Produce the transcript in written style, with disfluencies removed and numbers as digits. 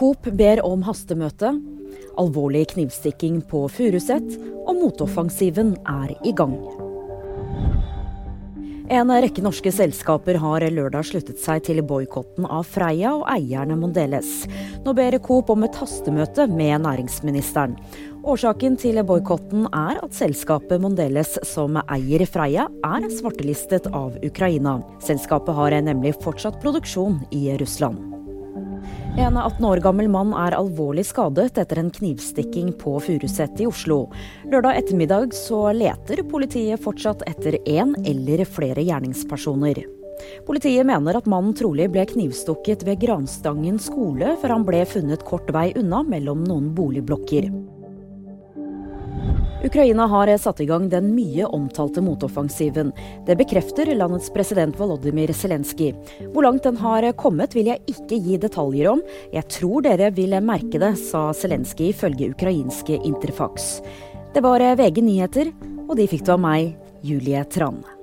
Coop ber om hastemøte, alvorlig knivstikking på Furuset, og motoffensiven er i gang. En rekke norske selskaper har lørdag sluttet seg til boikotten av Freia, og eierne må deles. Nå ber Coop om et hastemøte med næringsministeren. Årsaken til boikotten er at selskapet Mondelez, som eier Freia, er svartelistet av Ukraina. Selskapet har nemlig fortsatt produksjon i Russland. En 18 år gammel mann er alvorlig skadet etter en knivstikking på Furuset i Oslo. Lørdag ettermiddag så leter politiet fortsatt etter en eller flere gjerningspersoner. Politiet mener at mannen trolig ble knivstukket ved Granstangen skole, før han ble funnet kort vei unna mellom noen boligblokker. Ukraina har satt i gang den mye omtalte motoffensiven. Det bekrefter landets president Volodymyr Zelenskyj. Hvor langt den har kommet vil jeg ikke gi detaljer om. Jeg tror dere vil merke det, sa Zelenskyj ifølge ukrainske Interfax. Det var VG Nyheter, og de fikk du av meg, Julie Tran.